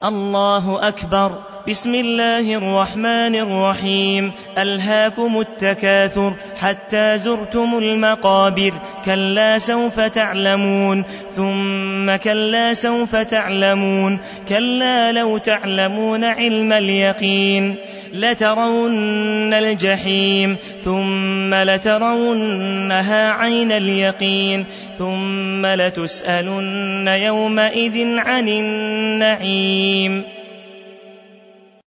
الله أكبر. بسم الله الرحمن الرحيم. ألهاكم التكاثر حتى زرتم المقابر. كلا سوف تعلمون ثم كلا سوف تعلمون. كلا لو تعلمون علم اليقين لترون الجحيم ثم لترونها عين اليقين ثم لتسألن يومئذ عن النعيم.